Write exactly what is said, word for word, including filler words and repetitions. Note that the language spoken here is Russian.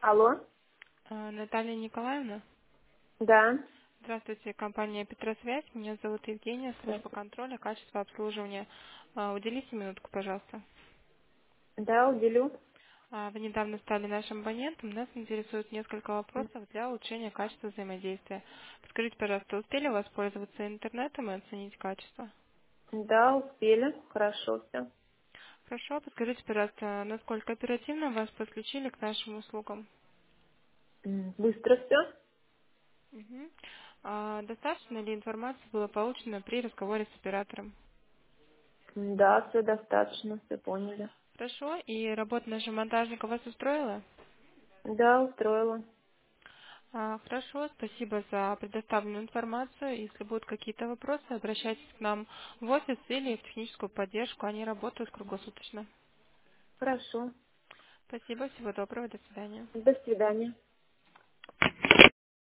Алло, А, Наталья Николаевна, да, здравствуйте, компания Петросвязь. Меня зовут Евгения, служба здравствуйте. контроля, качества обслуживания. А, Уделите минутку, пожалуйста. Да, уделю. А, Вы недавно стали нашим абонентом. Нас интересует несколько вопросов для улучшения качества взаимодействия. Скажите, пожалуйста, успели воспользоваться интернетом и оценить качество? Да, успели. Хорошо все. Хорошо, подскажите, пожалуйста, насколько оперативно вас подключили к нашим услугам? Быстро все? Мгм. А, Достаточно ли информации было получено при разговоре с оператором? Да, все достаточно, все поняли. Хорошо. И работа нашего монтажника вас устроила? Да, устроила. А, Хорошо, спасибо за предоставленную информацию. Если будут какие-то вопросы, обращайтесь к нам в офис или в техническую поддержку. Они работают круглосуточно. Хорошо. Спасибо, всего доброго, до свидания. До свидания.